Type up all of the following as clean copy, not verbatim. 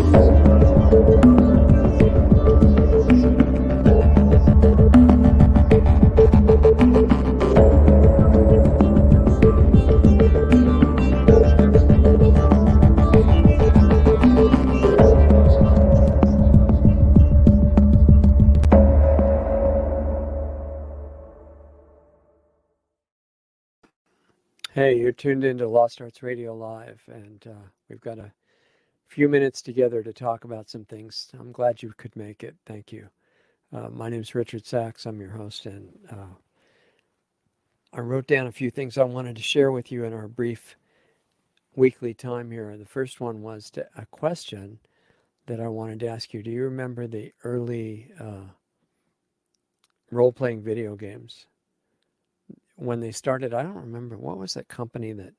Hey, you're tuned into Lost Arts Radio Live, and we've got a few minutes together to talk about some things. I'm glad you could make it. Thank you. My name's Richard Sachs. I'm your host, and I wrote down a few things I wanted to share with you in our brief weekly time here. The first one was a question that I wanted to ask you. Do you remember the early role-playing video games? When they started, I don't remember, what was that company that,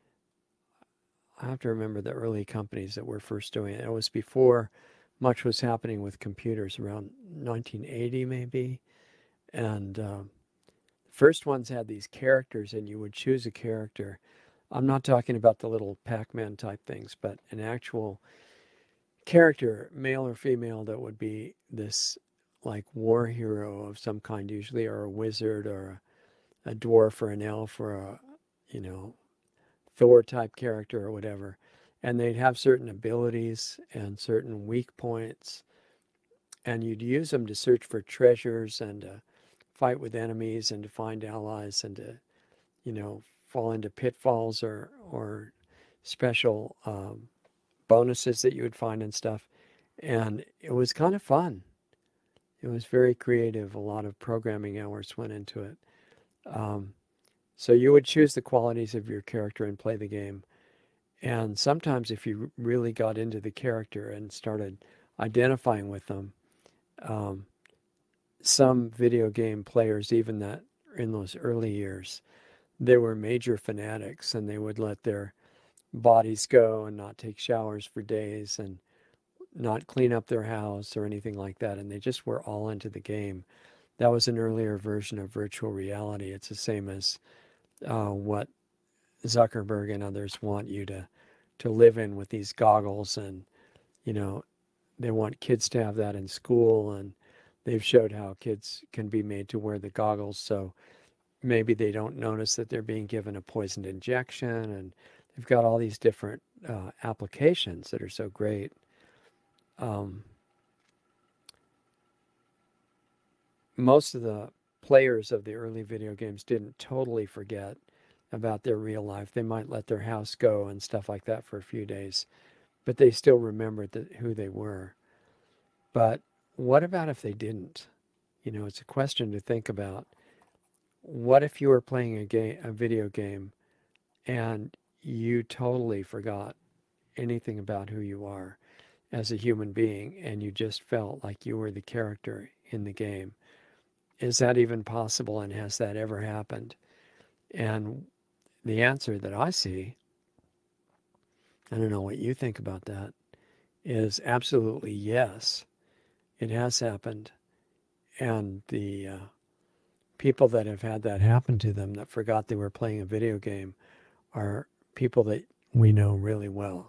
I have to remember the early companies that were first doing it. It was before much was happening with computers, around 1980 maybe. And the first ones had these characters, and you would choose a character. I'm not talking about the little Pac-Man type things, but an actual character, male or female, that would be this like war hero of some kind, usually, or a wizard, or a dwarf, or an elf, or a, Thor type character or whatever. And they'd have certain abilities and certain weak points. And you'd use them to search for treasures and to fight with enemies and to find allies and to, fall into pitfalls or special bonuses that you would find and stuff. And it was kind of fun. It was very creative. A lot of programming hours went into it. So you would choose the qualities of your character and play the game. And sometimes if you really got into the character and started identifying with them, some video game players, even that in those early years, they were major fanatics, and they would let their bodies go and not take showers for days and not clean up their house or anything like that. And they just were all into the game. That was an earlier version of virtual reality. It's the same as what Zuckerberg and others want you to live in with these goggles. And, they want kids to have that in school. And they've showed how kids can be made to wear the goggles. So maybe they don't notice that they're being given a poisoned injection. And they've got all these different applications that are so great. Most of the players of the early video games didn't totally forget about their real life. They might let their house go and stuff like that for a few days, but they still remembered who they were. But what about if they didn't? It's a question to think about. What if you were playing a video game, and you totally forgot anything about who you are as a human being, and you just felt like you were the character in the game? Is that even possible, and has that ever happened? And the answer that I see, I don't know what you think about that, is absolutely yes. It has happened. And the people that have had that happen to them, that forgot they were playing a video game, are people that we know really well.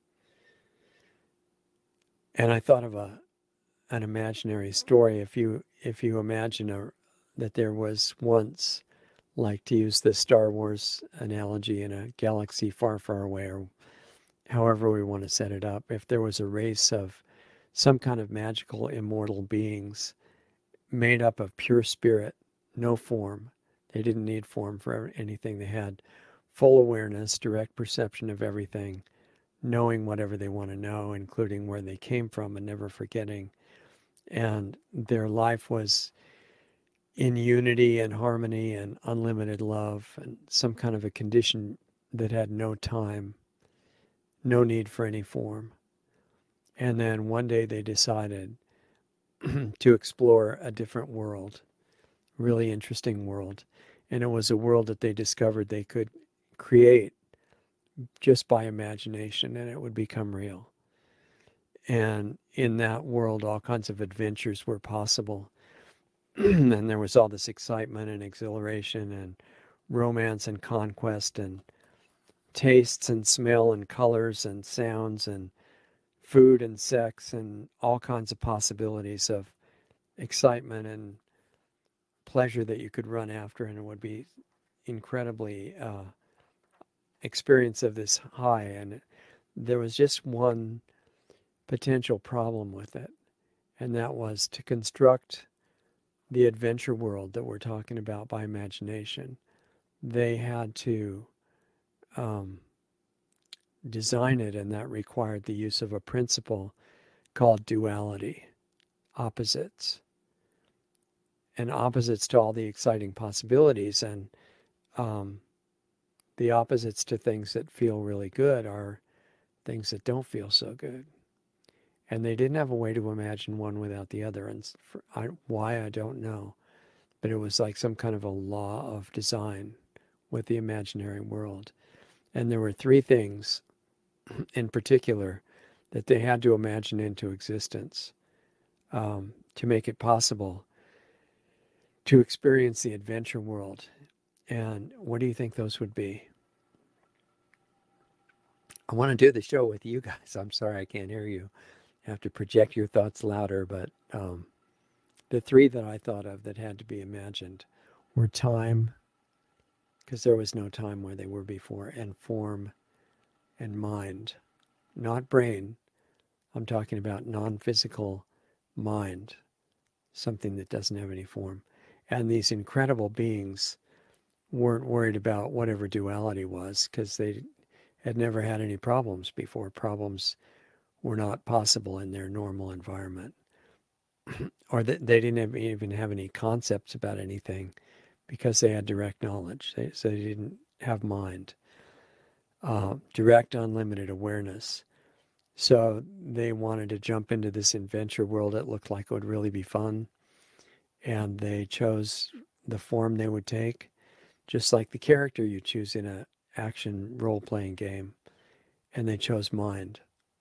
And I thought of an imaginary story. If you imagine that there was once, like, to use the Star Wars analogy, in a galaxy far, far away, or however we want to set it up, if there was a race of some kind of magical immortal beings made up of pure spirit, no form. They didn't need form for anything. They had full awareness, direct perception of everything, knowing whatever they want to know, including where they came from, and never forgetting. And their life was in unity and harmony and unlimited love, and some kind of a condition that had no time, no need for any form. And then one day they decided to explore a different world, really interesting world. And it was a world that they discovered they could create just by imagination, and it would become real. And in that world, all kinds of adventures were possible. And there was all this excitement and exhilaration and romance and conquest and tastes and smell and colors and sounds and food and sex and all kinds of possibilities of excitement and pleasure that you could run after, and it would be incredibly experience of this high. And there was just one potential problem with it, and that was to construct the adventure world that we're talking about by imagination. They had to um, design it, and that required the use of a principle called duality, opposites, and opposites to all the exciting possibilities. And um, the opposites to things that feel really good are things that don't feel so good. And they didn't have a way to imagine one without the other. And why, I don't know. But it was like some kind of a law of design with the imaginary world. And there were three things in particular that they had to imagine into existence to make it possible to experience the adventure world. And what do you think those would be? I want to do the show with you guys. I'm sorry I can't hear you. I have to project your thoughts louder, but the three that I thought of that had to be imagined were time, because there was no time where they were before, and form and mind. Not brain. I'm talking about non-physical mind, something that doesn't have any form. And these incredible beings weren't worried about whatever duality was, because they had never had any problems before. Problems were not possible in their normal environment. Or that they didn't even have any concepts about anything because they had direct knowledge. So they didn't have mind. Direct, unlimited awareness. So they wanted to jump into this adventure world that looked like it would really be fun. And they chose the form they would take, just like the character you choose in an action role-playing game. And they chose mind.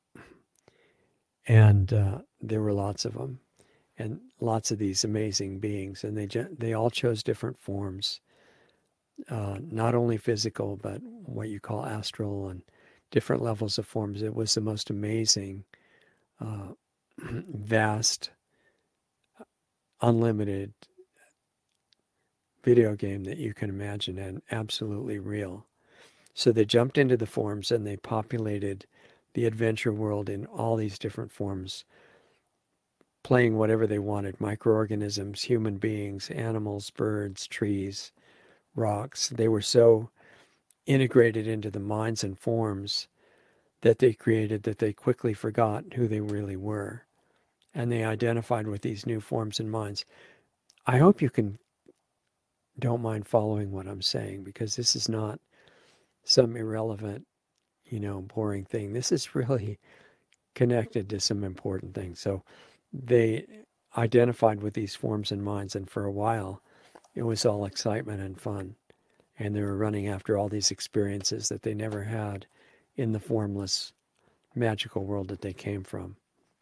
And there were lots of them. And lots of these amazing beings. And they all chose different forms. Not only physical, but what you call astral and different levels of forms. It was the most amazing, vast, unlimited video game that you can imagine, and absolutely real. So they jumped into the forms and they populated the adventure world in all these different forms, playing whatever they wanted: microorganisms, human beings, animals, birds, trees, rocks. They were so integrated into the minds and forms that they created that they quickly forgot who they really were. And they identified with these new forms and minds. I hope you don't mind following what I'm saying, because this is not some irrelevant, boring thing. This is really connected to some important things. So they identified with these forms and minds, and for a while it was all excitement and fun. And they were running after all these experiences that they never had in the formless, magical world that they came from.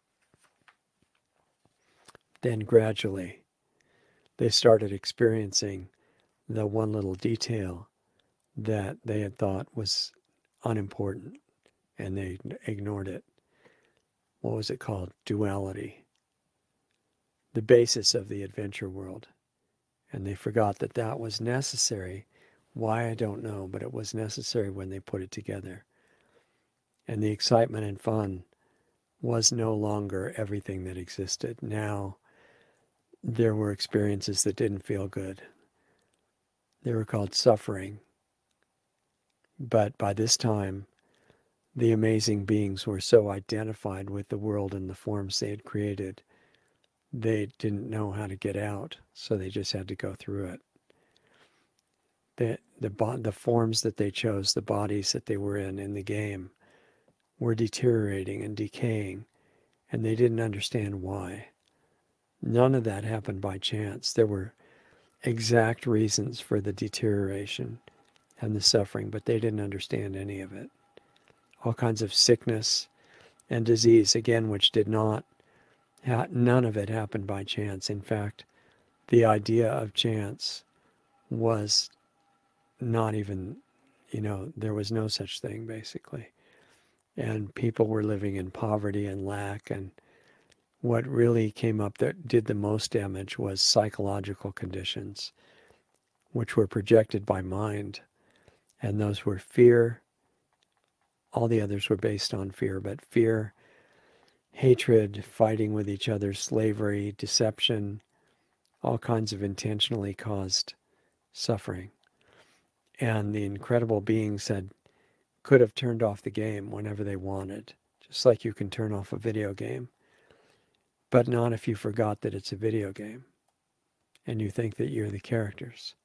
Then gradually, they started experiencing the one little detail that they had thought was unimportant, and they ignored it. What was it called? Duality. The basis of the adventure world. And they forgot that that was necessary. Why, I don't know, but it was necessary when they put it together. And the excitement and fun was no longer everything that existed. Now, there were experiences that didn't feel good. They were called suffering. But by this time, the amazing beings were so identified with the world and the forms they had created, they didn't know how to get out, so they just had to go through it. The forms that they chose, the bodies that they were in the game, were deteriorating and decaying, and they didn't understand why. None of that happened by chance. There were exact reasons for the deterioration and the suffering, but they didn't understand any of it. All kinds of sickness and disease, again, which did not, none of it happened by chance. In fact, the idea of chance was not even, there was no such thing, basically. and people were living in poverty and lack. And what really came up that did the most damage was psychological conditions, which were projected by mind. And those were fear. All the others were based on fear, but fear, hatred, fighting with each other, slavery, deception, all kinds of intentionally caused suffering. And the incredible beings could have turned off the game whenever they wanted, just like you can turn off a video game, but not if you forgot that it's a video game and you think that you're the characters.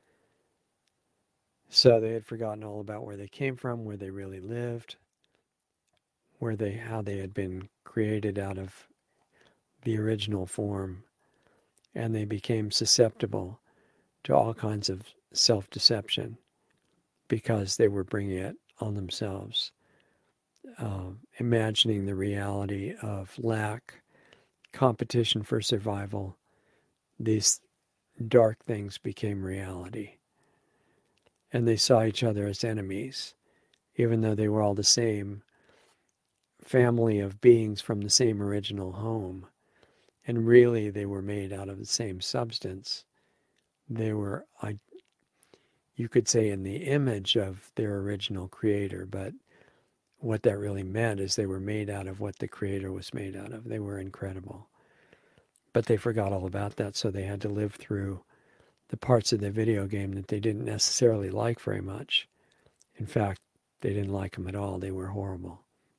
So they had forgotten all about where they came from, where they really lived, how they had been created out of the original form, and they became susceptible to all kinds of self-deception because they were bringing it on themselves, imagining the reality of lack, competition for survival. These dark things became reality. And they saw each other as enemies, even though they were all the same family of beings from the same original home. And really, they were made out of the same substance. They were, you could say, in the image of their original creator, but what that really meant is they were made out of what the creator was made out of. They were incredible. But they forgot all about that, so they had to live through the parts of the video game that they didn't necessarily like very much. In fact, they didn't like them at all. They were horrible.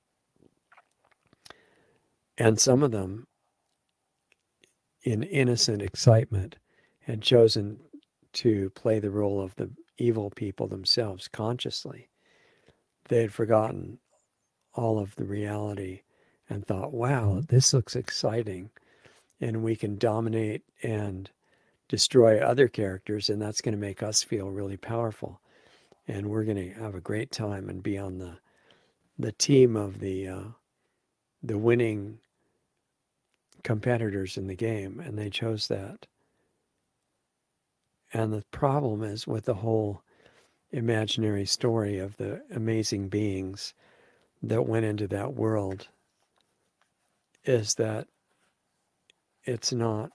And some of them, in innocent excitement, had chosen to play the role of the evil people themselves consciously. They had forgotten all of the reality and thought, wow, this looks exciting. And we can dominate and destroy other characters, and that's going to make us feel really powerful. And we're going to have a great time and be on the team of the winning competitors in the game, and they chose that. And the problem is with the whole imaginary story of the amazing beings that went into that world is that it's not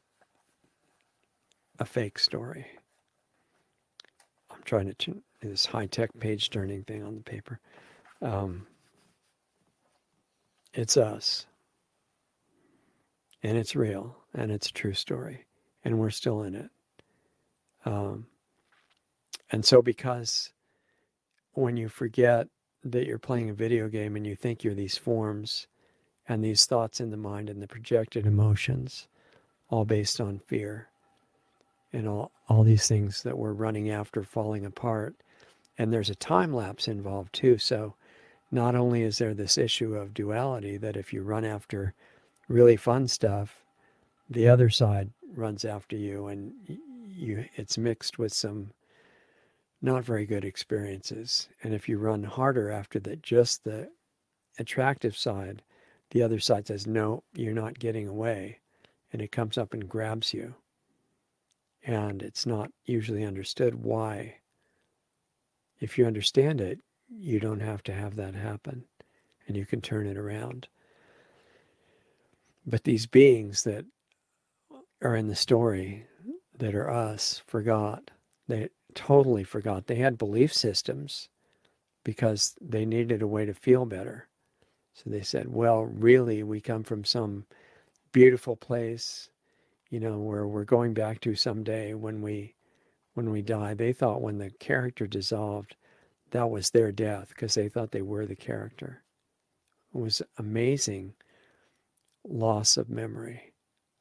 a fake story. I'm trying to do this high-tech page turning thing on the paper. It's us. And it's real. And it's a true story. And we're still in it. And so because when you forget that you're playing a video game and you think you're these forms and these thoughts in the mind and the projected emotions, all based on fear, and all these things that we're running after falling apart. And there's a time lapse involved too. So not only is there this issue of duality, that if you run after really fun stuff, the other side runs after you, and it's mixed with some not very good experiences. And if you run harder after just the attractive side, the other side says, no, you're not getting away. And it comes up and grabs you. And it's not usually understood why. If you understand it, you don't have to have that happen, and you can turn it around. But these beings that are in the story, that are us, forgot. They totally forgot. They had belief systems because they needed a way to feel better. So they said, well, really, we come from some beautiful place, where we're going back to someday when we die. They thought when the character dissolved, that was their death because they thought they were the character. It was amazing loss of memory.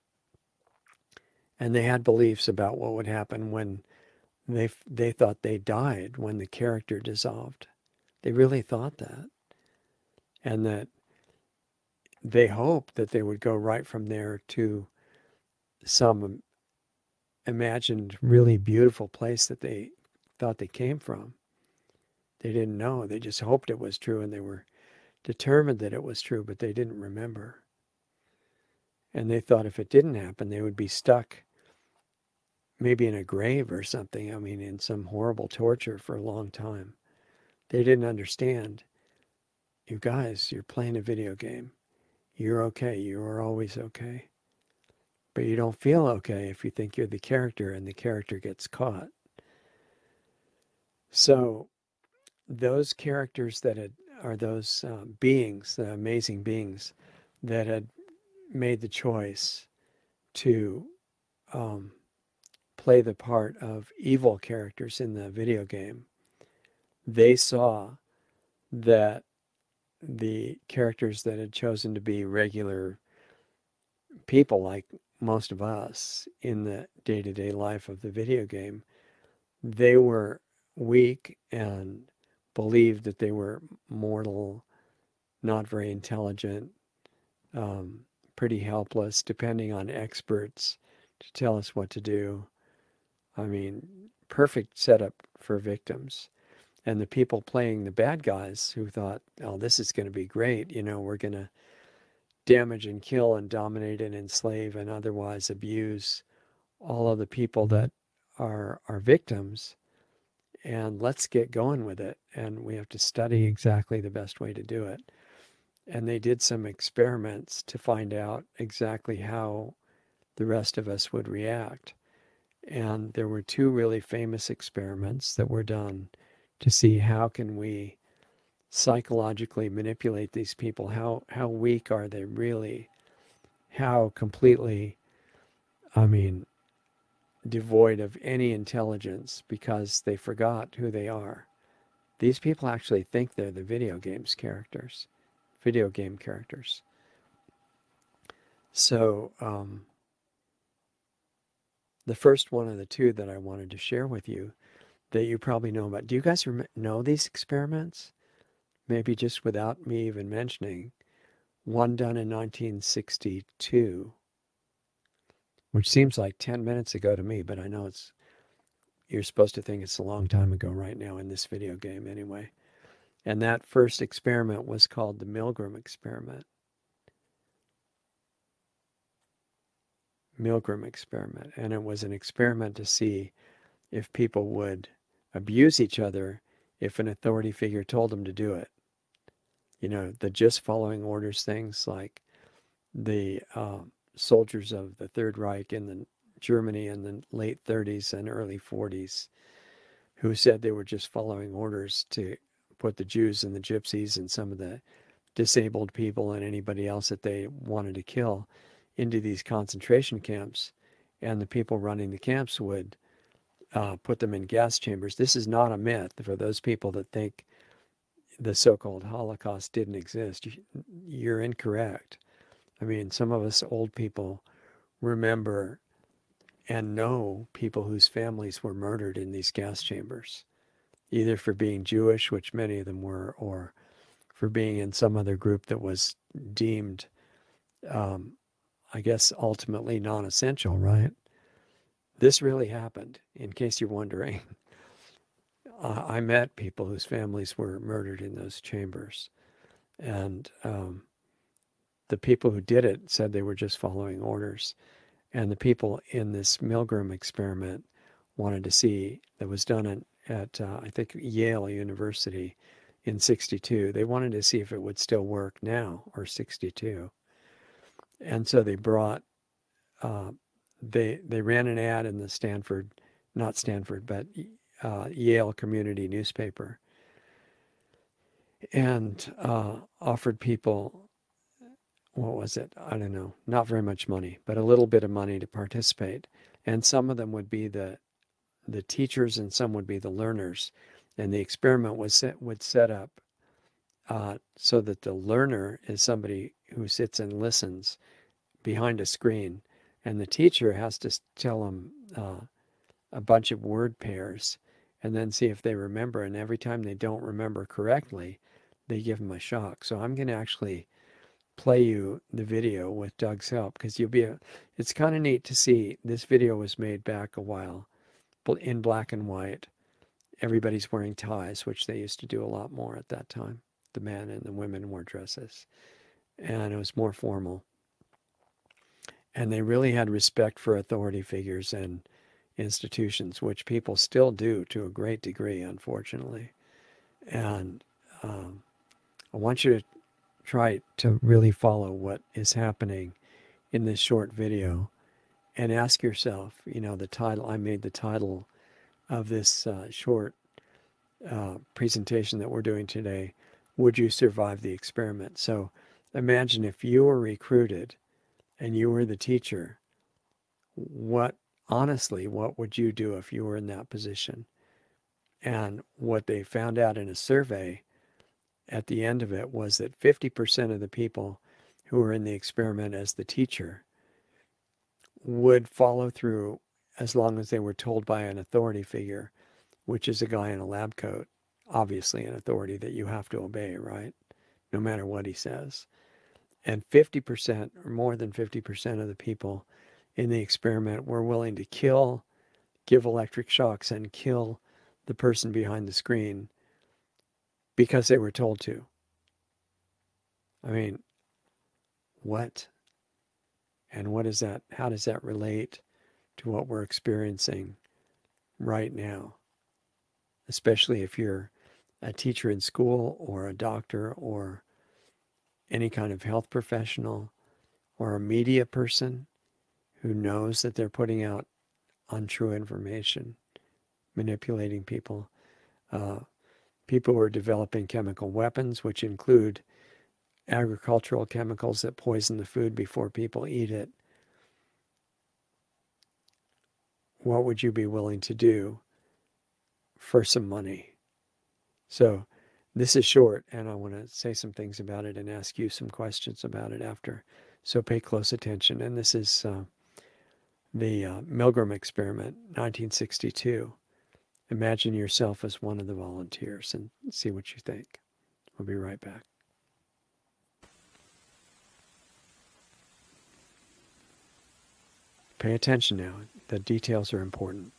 And they had beliefs about what would happen when they thought they died, when the character dissolved. They really thought that. And that they hoped that they would go right from there to some imagined really beautiful place that they thought they came from. They didn't know. They just hoped it was true, and they were determined that it was true, but they didn't remember. And they thought if it didn't happen, they would be stuck maybe in a grave or something. I mean, in some horrible torture for a long time. They didn't understand you guys, you're playing a video game. You're okay. You are always okay. But you don't feel okay if you think you're the character and the character gets caught. So those characters are those beings, the amazing beings that had made the choice to um, play the part of evil characters in the video game, they saw that the characters that had chosen to be regular people like most of us in the day-to-day life of the video game, they were weak and believed that they were mortal, not very intelligent, pretty helpless, depending on experts to tell us what to do. I mean, perfect setup for victims. And the people playing the bad guys who thought, oh, this is going to be great. We're going to damage and kill and dominate and enslave and otherwise abuse all of the people that are victims. And let's get going with it. And we have to study exactly the best way to do it. And they did some experiments to find out exactly how the rest of us would react. And there were two really famous experiments that were done to see how can we psychologically manipulate these people. How weak are they really? How completely, devoid of any intelligence because they forgot who they are. These people actually think they're the video game characters. So the first one of the two that I wanted to share with you that you probably know about. Do you guys know these experiments? Maybe just without me even mentioning. One done in 1962, which seems like 10 minutes ago to me, but I know you're supposed to think it's a long time ago right now in this video game anyway. And that first experiment was called the Milgram experiment. And it was an experiment to see if people would abuse each other if an authority figure told them to do it. The just following orders things like the soldiers of the Third Reich in Germany in the late 30s and early 40s who said they were just following orders to put the Jews and the gypsies and some of the disabled people and anybody else that they wanted to kill into these concentration camps. And the people running the camps would put them in gas chambers. This is not a myth for those people that think the so-called Holocaust didn't exist. You're incorrect. Some of us old people remember and know people whose families were murdered in these gas chambers, either for being Jewish, which many of them were, or for being in some other group that was deemed, I guess, ultimately non-essential, right? This really happened, in case you're wondering. I met people whose families were murdered in those chambers. And the people who did it said they were just following orders. And the people in this Milgram experiment wanted to see, that was done at I think, Yale University in 62. They wanted to see if it would still work now, or 62. And so they brought, they ran an ad in the not Stanford, but Yale community newspaper, and offered people, what was it? I don't know, not very much money, but a little bit of money to participate. And some of them would be the teachers and some would be the learners. And the experiment would set up so that the learner is somebody who sits and listens behind a screen, and the teacher has to tell them a bunch of word pairs and then see if they remember. And every time they don't remember correctly, they give them a shock. So I'm going to actually play you the video with Doug's help, because it's kind of neat to see. This video was made back a while in black and white. Everybody's wearing ties, which they used to do a lot more at that time. The men and the women wore dresses, and it was more formal. And they really had respect for authority figures and institutions, which people still do to a great degree, unfortunately. And I want you to try to really follow what is happening in this short video and ask yourself, the title, I made the title of this short presentation that we're doing today, would you survive the experiment? So imagine if you were recruited and you were the teacher, honestly, what would you do if you were in that position? And what they found out in a survey at the end of it was that 50% of the people who were in the experiment as the teacher would follow through as long as they were told by an authority figure, which is a guy in a lab coat, obviously an authority that you have to obey, right? No matter what he says. And 50% or more than 50% of the people in the experiment were willing to give electric shocks and kill the person behind the screen because they were told to. I mean, what? And what is that? How does that relate to what we're experiencing right now? Especially if you're a teacher in school or a doctor or any kind of health professional or a media person who knows that they're putting out untrue information, manipulating people. People who are developing chemical weapons, which include agricultural chemicals that poison the food before people eat it. What would you be willing to do for some money? So this is short, and I want to say some things about it and ask you some questions about it after. So pay close attention. And this is the Milgram experiment, 1962. Imagine yourself as one of the volunteers and see what you think. We'll be right back. Pay attention now. The details are important.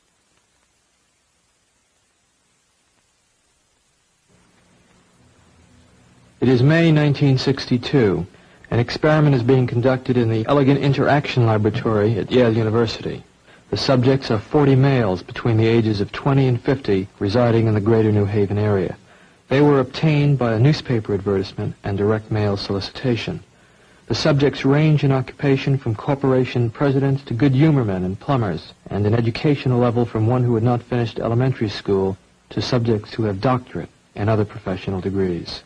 It is May 1962. An experiment is being conducted in the Elegant Interaction Laboratory at Yale University. The subjects are 40 males between the ages of 20 and 50 residing in the greater New Haven area. They were obtained by a newspaper advertisement and direct mail solicitation. The subjects range in occupation from corporation presidents to good humormen and plumbers, and in educational level from one who had not finished elementary school to subjects who have doctorate and other professional degrees.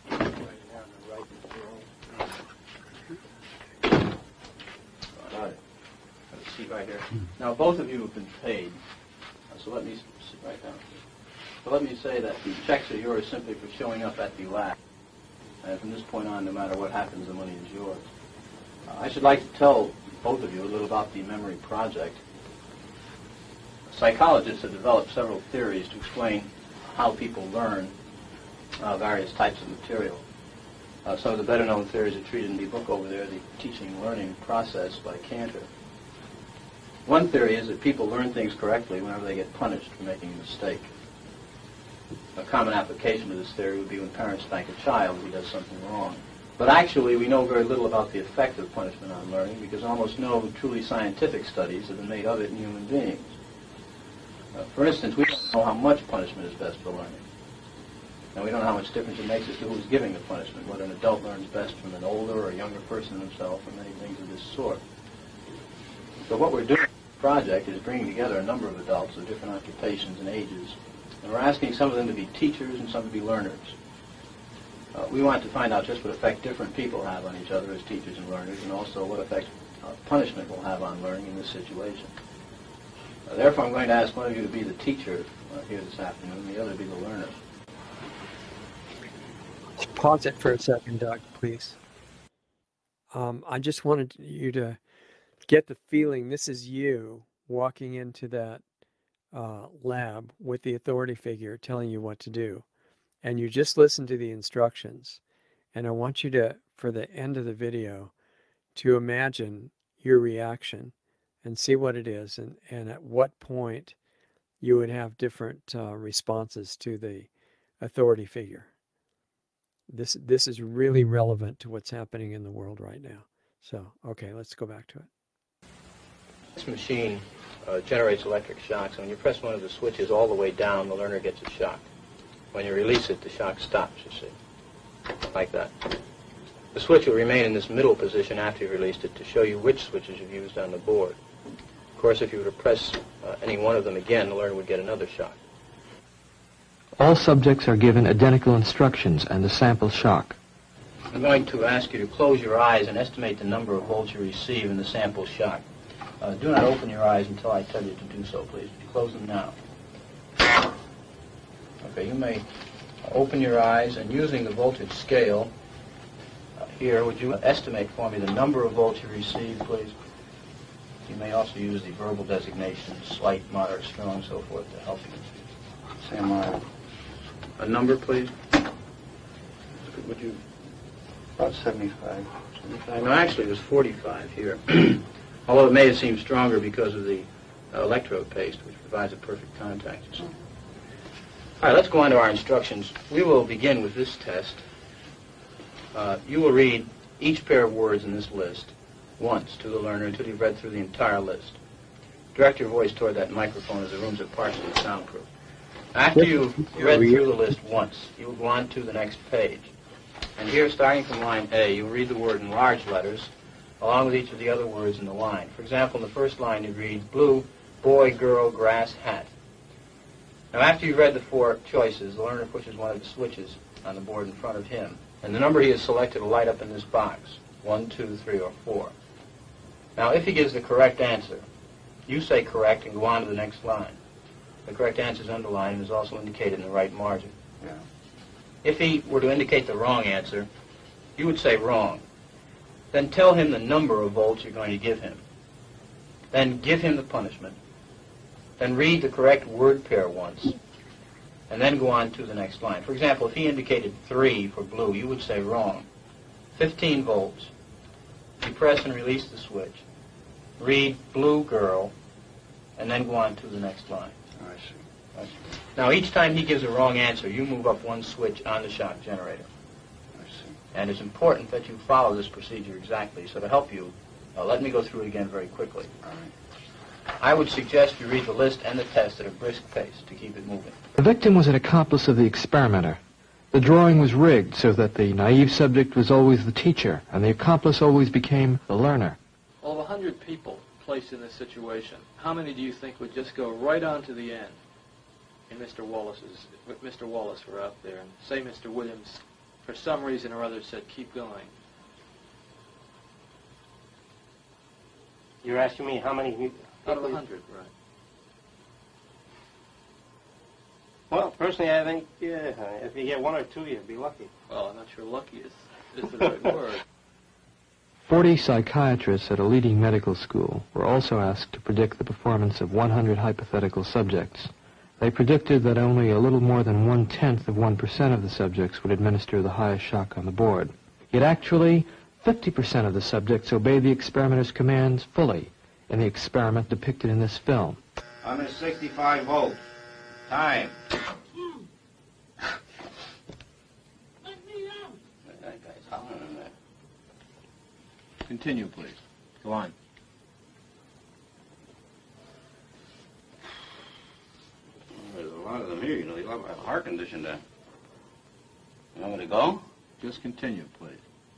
Right here. Now, both of you have been paid, so let me sit right down. So let me say that the checks are yours simply for showing up at the lab. And from this point on, no matter what happens, the money is yours. I should like to tell both of you a little about the Memory Project. Psychologists have developed several theories to explain how people learn various types of material. Some of the better-known theories are treated in the book over there, The Teaching and Learning Process by Cantor. One theory is that people learn things correctly whenever they get punished for making a mistake. A common application of this theory would be when parents spank a child who does something wrong. But actually, we know very little about the effect of punishment on learning because almost no truly scientific studies have been made of it in human beings. For instance, we don't know how much punishment is best for learning. And we don't know how much difference it makes as to who's giving the punishment, whether an adult learns best from an older or a younger person himself, or many things of this sort. So what we're doing in the project is bringing together a number of adults of different occupations and ages, and we're asking some of them to be teachers and some to be learners. We want to find out just what effect different people have on each other as teachers and learners, and also what effect punishment will have on learning in this situation. Therefore, I'm going to ask one of you to be the teacher here this afternoon, and the other to be the learner. Pause it for a second, Doug, please. I just wanted you to get the feeling this is you walking into that lab with the authority figure telling you what to do. And you just listen to the instructions. And I want you to, for the end of the video, to imagine your reaction and see what it is and at what point you would have different responses to the authority figure. This is really relevant to what's happening in the world right now. So, okay, let's go back to it. This machine generates electric shocks. When you press one of the switches all the way down, the learner gets a shock. When you release it, the shock stops, you see. like that. The switch will remain in this middle position after you've released it to show you which switches you've used on the board. Of course, if you were to press any one of them again, the learner would get another shock. All subjects are given identical instructions and a sample shock. I'm going to ask you to close your eyes and estimate the number of volts you receive in the sample shock. Do not open your eyes until I tell you to do so, please. Close them now. Okay, you may open your eyes, and using the voltage scale here, would you estimate for me the number of volts you receive, please? You may also use the verbal designations, slight, moderate, strong, so forth, to help you. Say a number, please. Would you? About 75. 75. No, actually, it was 45 here. Although it may have seemed stronger because of the electrode paste, which provides a perfect contact. All right, let's go on to our instructions. We will begin with this test. You will read each pair of words in this list once to the learner until you've read through the entire list. Direct your voice toward that microphone as the rooms are partially soundproof. After you've read through the list once, you will go on to the next page. And here, starting from line A, you'll read the word in large letters, along with each of the other words in the line. For example, in the first line, you read blue, boy, girl, grass, hat. Now, after you've read the four choices, the learner pushes one of the switches on the board in front of him, and the number he has selected will light up in this box, 1, 2, 3, or 4. Now, if he gives the correct answer, you say correct and go on to the next line. The correct answer is underlined and is also indicated in the right margin. Yeah. If he were to indicate the wrong answer, you would say wrong. Then tell him the number of volts you're going to give him. Then give him the punishment. Then read the correct word pair once, and then go on to the next line. For example, if he indicated 3 for blue, you would say wrong. 15 volts. You press and release the switch. Read blue girl, and then go on to the next line. I see. Now, each time he gives a wrong answer, you move up one switch on the shock generator. I see. And it's important that you follow this procedure exactly. So to help you, let me go through it again very quickly. All right. I would suggest you read the list and the test at a brisk pace to keep it moving. The victim was an accomplice of the experimenter. The drawing was rigged so that the naive subject was always the teacher, and the accomplice always became the learner. Well, of 100 people placed in this situation, how many do you think would just go right on to the end? And Mr. Wallace were out there, and say Mr. Williams, for some reason or other, said, keep going. You're asking me how many people? Out of 100, right. Well, personally, I think, if you get 1 or 2, you'd be lucky. Well, I'm not sure lucky is the right word. 40 psychiatrists at a leading medical school were also asked to predict the performance of 100 hypothetical subjects. They predicted that only a little more than 0.1% of the subjects would administer the highest shock on the board. Yet actually, 50% of the subjects obeyed the experimenter's commands fully in the experiment depicted in this film. 165 volts. Time. That guy's hollering in there. Continue, please. Go on. There's a lot of them here, you know. They have a heart condition there. You want me to go? Just continue, please.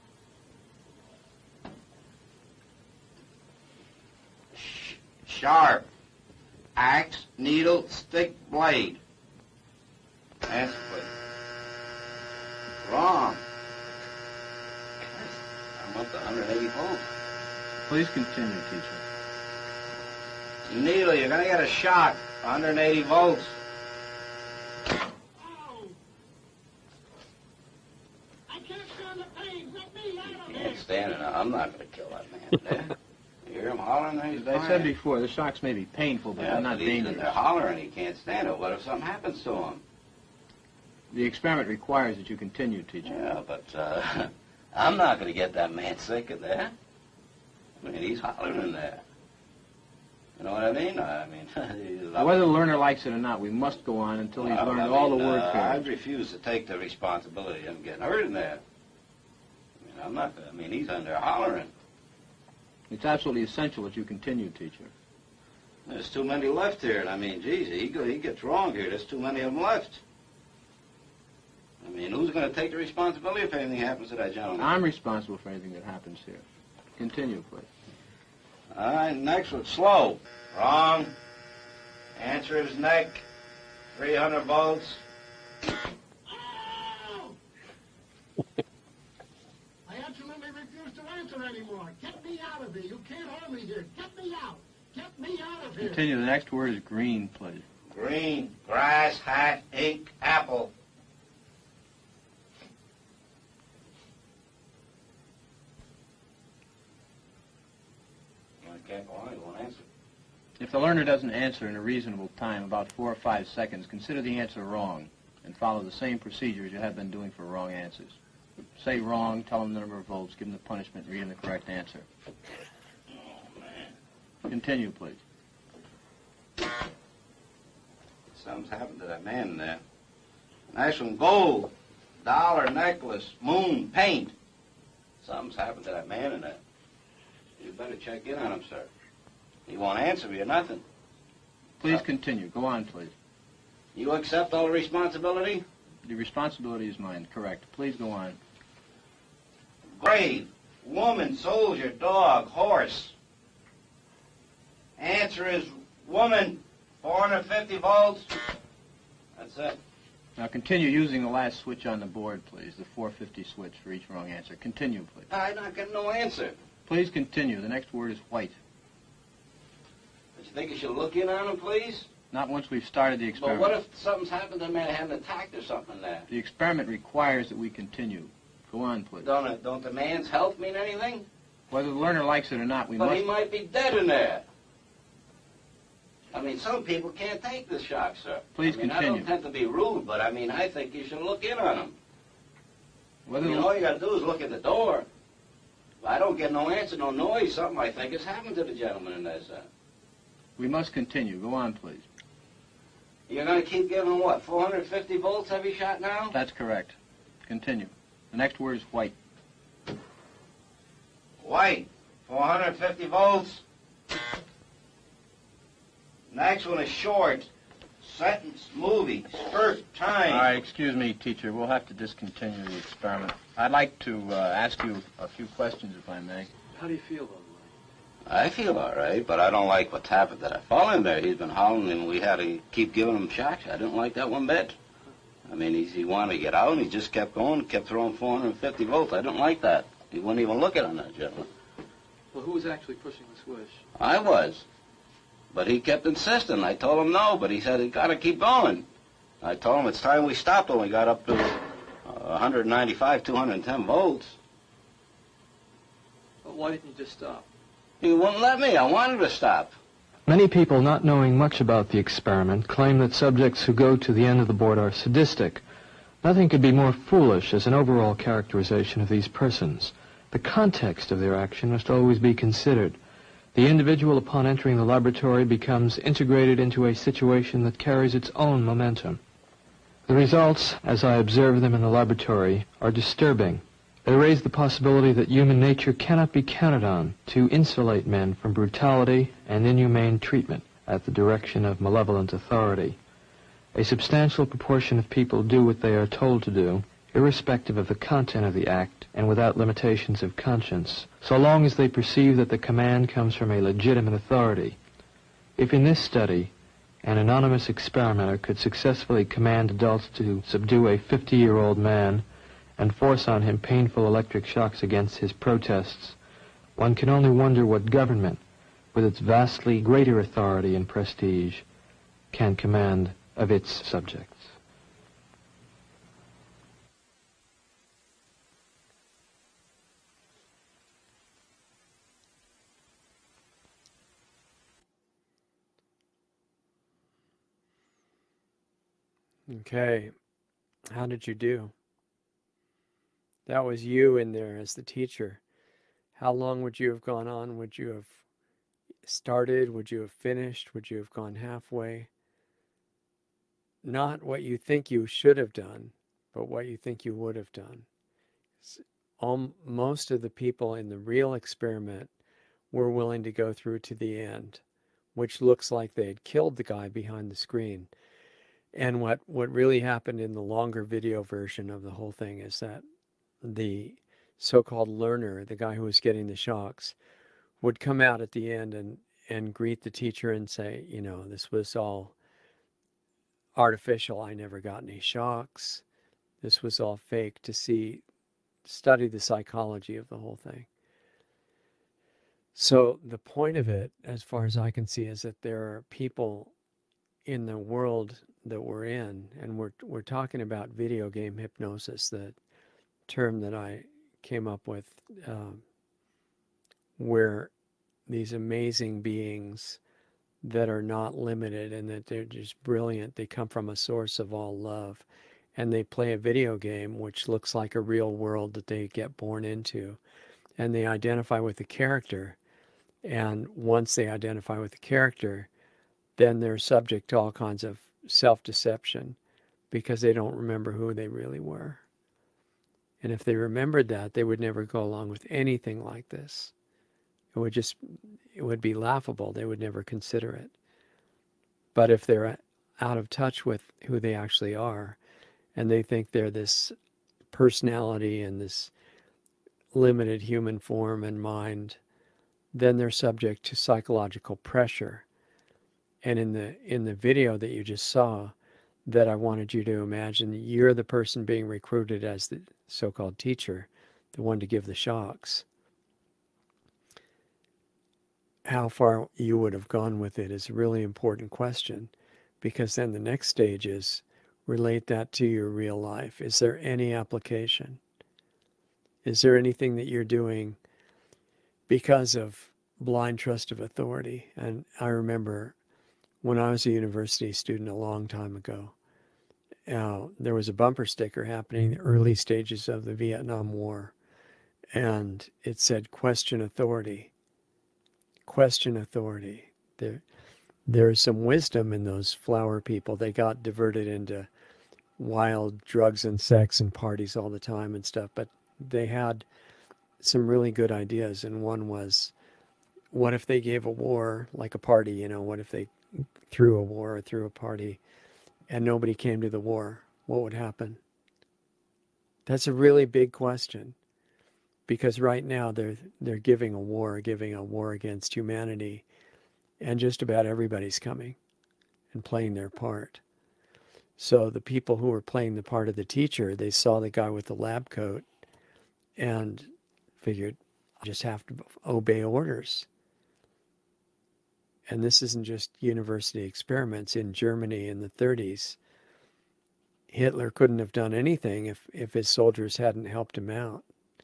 Sharp. Axe, needle, stick, blade. Answer, please. Wrong. I'm up to 180 volts. Please continue, teacher. Needle, you're going to get a shock. 180 volts. You can't stand it. I'm not going to kill that man. You hear him hollering? As I said before, the shocks may be painful, but they're not dangerous. They're hollering. He can't stand it. What if something happens to him? The experiment requires that you continue, teacher. Yeah, but I'm not going to get that man sick in there. I mean, he's hollering in there. You know what I mean? Whether the learner likes it or not, we must go on until he's learned all the word pairs. I'd refuse to take the responsibility of him getting hurt in there. He's in there hollering. It's absolutely essential that you continue, teacher. There's too many left here, and geez, he gets wrong here. There's too many of them left. I mean, who's going to take the responsibility if anything happens to that gentleman? I'm responsible for anything that happens here. Continue, please. All right, next one, slow. Wrong. Answer is neck. 300 volts. I absolutely refuse to answer anymore. Get me out of here. You can't hold me here. Get me out. Get me out of here. Continue. The next word is green, please. Green. Grass, hat, ink, apple. I can't go on. He won't answer. If the learner doesn't answer in a reasonable time, about 4 or 5 seconds, consider the answer wrong and follow the same procedures you have been doing for wrong answers. Say wrong, tell them the number of volts, give them the punishment, read them the correct answer. Continue, please. Something's happened to that man in there. Nice one, gold, dollar, necklace, moon, paint. Something's happened to that man in there. You better check in on him, sir. He won't answer me or nothing. Please continue. Go on, please. You accept all the responsibility? The responsibility is mine. Correct. Please go on. Grave, woman, soldier, dog, horse. Answer is woman, 450 volts. That's it. Now continue using the last switch on the board, please. The 450 switch for each wrong answer. Continue, please. I not get no answer. Please continue. The next word is white. But you think you should look in on him, please? Not once we've started the But experiment. what if something's happened to the man, had an attack or something there? The experiment requires that we continue. Go on, please. Don't the man's health mean anything? Whether the learner likes it or not, we But must... he might be dead in there. I mean, some people can't take the shock, sir. Please I mean, continue. I don't tend to be rude, but I mean, I think you should look in on him. Whether All you got to do is look at the door. If I don't get no answer, no noise, something I think has happened to the gentleman in there, sir. We must continue. Go on, please. You're going to keep giving him, what, 450 volts every shot now? That's correct. Continue. The next word is white. White, 450 volts. Next one is short. Sentence, movie, skirt, time. All right, excuse me, teacher. We'll have to discontinue the experiment. I'd like to ask you a few questions, if I may. How do you feel, though? I feel all right, but I don't like what's happened to that fellow in there. He's been howling, and we had to keep giving him shocks. I didn't like that one bit. I mean, he wanted to get out, and he just kept going, kept throwing 450 volts. I didn't like that. He wouldn't even look at on that gentleman. Well, who was actually pushing the switch? I was. But he kept insisting. I told him no, but he said, he got to keep going. I told him it's time we stopped when we got up to 195, 210 volts. Well, why didn't you just stop? He wouldn't let me. I wanted to stop. Many people, not knowing much about the experiment, claim that subjects who go to the end of the board are sadistic. Nothing could be more foolish as an overall characterization of these persons. The context of their action must always be considered. The individual, upon entering the laboratory, becomes integrated into a situation that carries its own momentum. The results, as I observe them in the laboratory, are disturbing. They raise the possibility that human nature cannot be counted on to insulate men from brutality and inhumane treatment at the direction of malevolent authority. A substantial proportion of people do what they are told to do, irrespective of the content of the act and without limitations of conscience, so long as they perceive that the command comes from a legitimate authority. If in this study an anonymous experimenter could successfully command adults to subdue a 50-year-old man and force on him painful electric shocks against his protests, one can only wonder what government, with its vastly greater authority and prestige, can command of its subjects. Okay. How did you do? That was you in there as the teacher. How long would you have gone on? Would you have started? Would you have finished? Would you have gone halfway? Not what you think you should have done, but what you think you would have done. Most of the people in the real experiment were willing to go through to the end, which looks like they had killed the guy behind the screen. And what really happened in the longer video version of the whole thing is that the so-called learner, the guy who was getting the shocks, would come out at the end and greet the teacher and say, you know, this was all artificial. I never got any shocks. This was all fake, to study the psychology of the whole thing. So the point of it, as far as I can see, is that there are people in the world that we're in, and we're talking about video game hypnosis, the term that I came up with, where these amazing beings that are not limited and that they're just brilliant, they come from a source of all love, and they play a video game which looks like a real world that they get born into, and they identify with the character. And once they identify with the character, then they're subject to all kinds of self-deception because they don't remember who they really were. And if they remembered that, they would never go along with anything like this. It would be laughable. They would never consider it. But if they're out of touch with who they actually are, and they think they're this personality and this limited human form and mind, then they're subject to psychological pressure. And in the video that you just saw, that I wanted you to imagine, you're the person being recruited as the so-called teacher, the one to give the shocks. How far you would have gone with it is a really important question, because then the next stage is relate that to your real life. Is there any application? Is there anything that you're doing because of blind trust of authority? And I remember when I was a university student a long time ago, there was a bumper sticker happening in the early stages of the Vietnam War, and it said, "Question authority. Question authority." There is some wisdom in those flower people. They got diverted into wild drugs and sex and parties all the time and stuff, but they had some really good ideas. And one was, what if they gave a war, like a party, you know, what if they threw a war or threw a party and nobody came to the war? What would happen? That's a really big question, because right now they're giving a war against humanity, and just about everybody's coming and playing their part. So the people who were playing the part of the teacher, they saw the guy with the lab coat and figured, I just have to obey orders. And this isn't just university experiments. In Germany in the 30s, Hitler couldn't have done anything if his soldiers hadn't helped him out.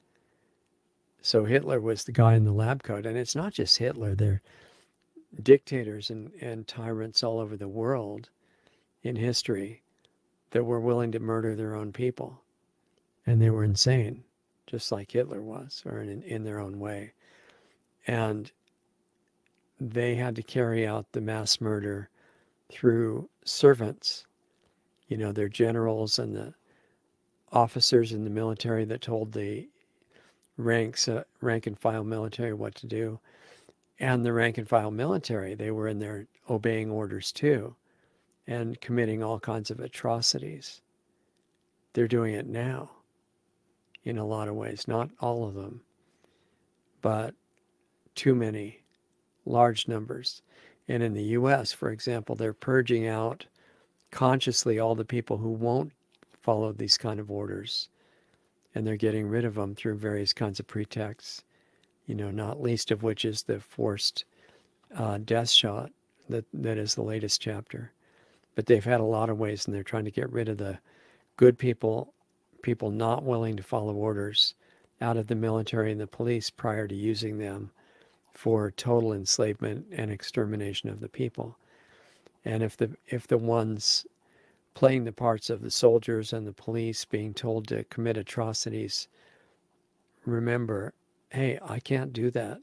So Hitler was the guy in the lab coat. And it's not just Hitler. They're dictators and tyrants all over the world in history that were willing to murder their own people. And they were insane, just like Hitler was, or in their own way. And they had to carry out the mass murder through servants, you know, their generals and the officers in the military that told the rank and file military what to do. And the rank and file military, they were in there obeying orders too and committing all kinds of atrocities. They're doing it now in a lot of ways, not all of them, but too many, large numbers. And in the US, for example, they're purging out consciously all the people who won't follow these kind of orders. And they're getting rid of them through various kinds of pretexts, you know, not least of which is the forced death shot that is the latest chapter. But they've had a lot of ways, and they're trying to get rid of the good people not willing to follow orders, out of the military and the police prior to using them for total enslavement and extermination of the people. And if the ones playing the parts of the soldiers and the police being told to commit atrocities remember, hey, I can't do that.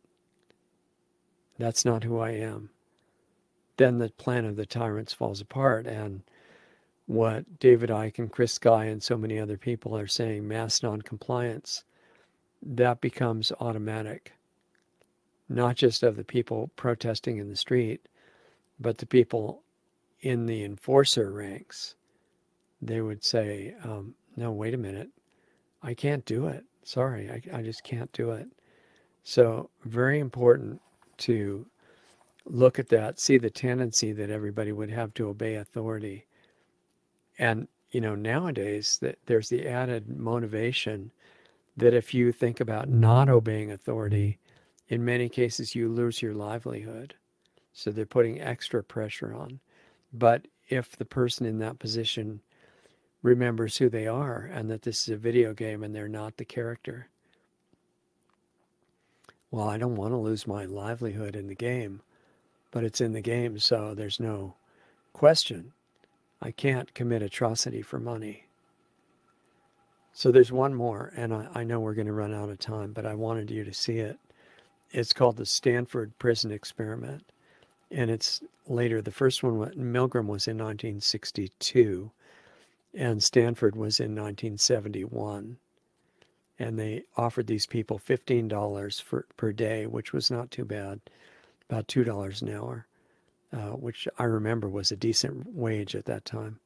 That's not who I am. Then the plan of the tyrants falls apart. And what David Icke and Chris Guy and so many other people are saying, mass non-compliance, that becomes automatic. Not just of the people protesting in the street, but the people in the enforcer ranks. they would say, no, wait a minute, I can't do it. Sorry, I just can't do it. So very important to look at that, see the tendency that everybody would have to obey authority. And, nowadays that there's the added motivation that if you think about not obeying authority, in many cases you lose your livelihood. So they're putting extra pressure on. But if the person in that position remembers who they are and that this is a video game and they're not the character, well, I don't want to lose my livelihood in the game, but it's in the game, so there's no question. I can't commit atrocity for money. So there's one more, and I know we're going to run out of time, but I wanted you to see it. It's called the Stanford Prison Experiment, and it's later. The first one, Milgram, was in 1962, and Stanford was in 1971. And they offered these people $15 per day, which was not too bad, about $2 an hour, which I remember was a decent wage at that time.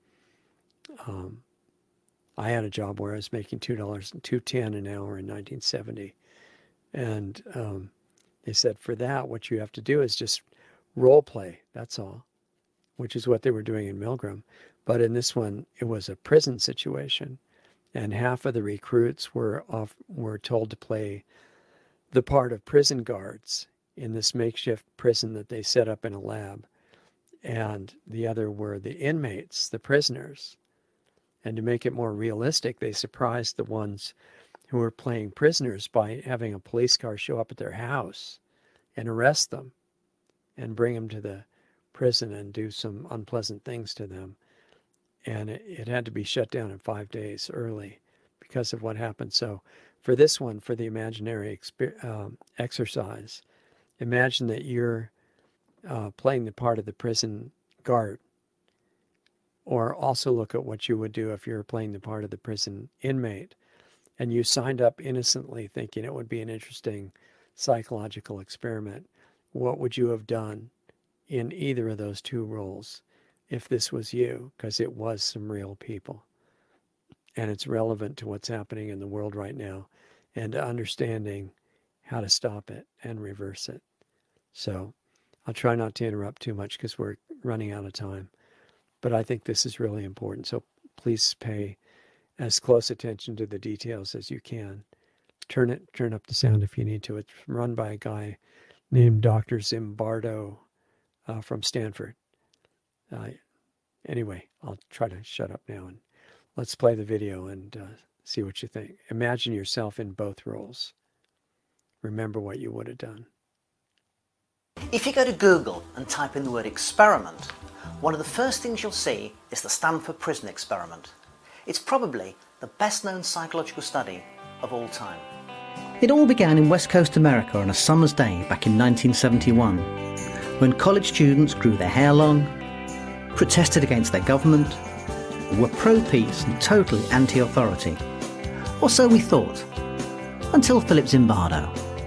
I had a job where I was making $2.10 an hour in 1970. And they said, for that, what you have to do is just role play, that's all, which is what they were doing in Milgram. But in this one, it was a prison situation. And half of the recruits were told to play the part of prison guards in this makeshift prison that they set up in a lab. And the other were the inmates, the prisoners. And to make it more realistic, they surprised the ones who were playing prisoners by having a police car show up at their house and arrest them and bring them to the prison and do some unpleasant things to them. And it had to be shut down in 5 days early because of what happened. So for this one, for the imaginary exercise, imagine that you're playing the part of the prison guard. Or also look at what you would do if you're playing the part of the prison inmate. And you signed up innocently thinking it would be an interesting psychological experiment. What would you have done in either of those two roles if this was you? Because it was some real people. And it's relevant to what's happening in the world right now and to understanding how to stop it and reverse it. So I'll try not to interrupt too much because we're running out of time. But I think this is really important. So please pay as close attention to the details as you can. Turn up the sound if you need to. It's run by a guy named Dr. Zimbardo from Stanford. Anyway, I'll try to shut up now and let's play the video and see what you think. Imagine yourself in both roles. Remember what you would have done. If you go to Google and type in the word experiment, one of the first things you'll see is the Stanford Prison Experiment. It's probably the best known psychological study of all time. It all began in West Coast America on a summer's day back in 1971, when college students grew their hair long, protested against their government, were pro-peace and totally anti-authority. Or so we thought, until Philip Zimbardo.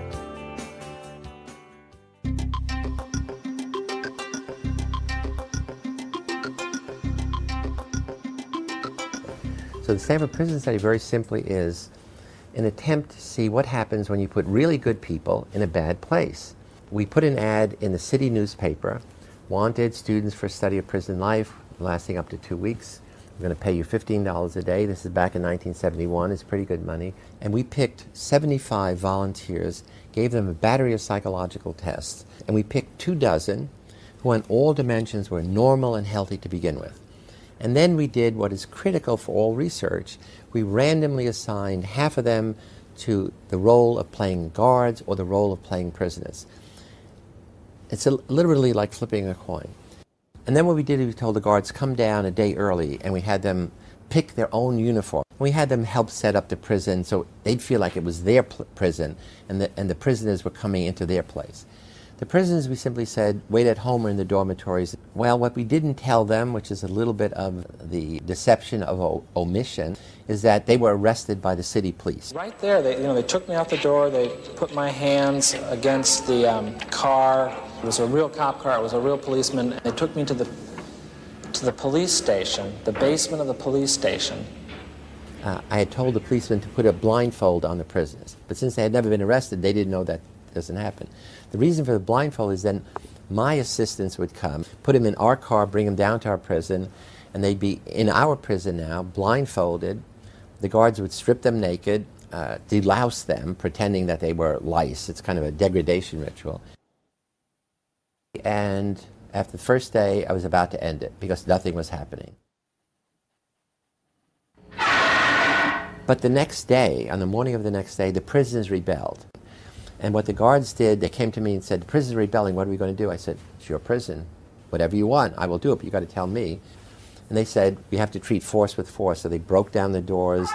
So the Stanford Prison Study very simply is an attempt to see what happens when you put really good people in a bad place. We put an ad in the city newspaper, wanted students for a study of prison life lasting up to 2 weeks. We're going to pay you $15 a day. This is back in 1971. It's pretty good money. And we picked 75 volunteers, gave them a battery of psychological tests, and we picked 24 who on all dimensions were normal and healthy to begin with. And then we did what is critical for all research. We randomly assigned half of them to the role of playing guards or the role of playing prisoners. It's literally like flipping a coin. And then what we did is we told the guards, come down a day early, and we had them pick their own uniform. We had them help set up the prison so they'd feel like it was their prison, and the prisoners were coming into their place. The prisoners, we simply said, wait at home or in the dormitories. Well, what we didn't tell them, which is a little bit of the deception of omission, is that they were arrested by the city police. Right there, they took me out the door, they put my hands against the car. It was a real cop car, it was a real policeman. They took me to to the police station, the basement of the police station. I had told the policemen to put a blindfold on the prisoners, but since they had never been arrested, they didn't know that doesn't happen. The reason for the blindfold is then my assistants would come, put them in our car, bring them down to our prison, and they'd be in our prison now, blindfolded. The guards would strip them naked, delouse them, pretending that they were lice. It's kind of a degradation ritual. And after the first day, I was about to end it because nothing was happening. But the next day, on the morning of the next day, the prisoners rebelled. And what the guards did, they came to me and said, the prisoners are rebelling, what are we going to do? I said, it's your prison. Whatever you want, I will do it, but you've got to tell me. And they said, we have to treat force with force. So they broke down the doors.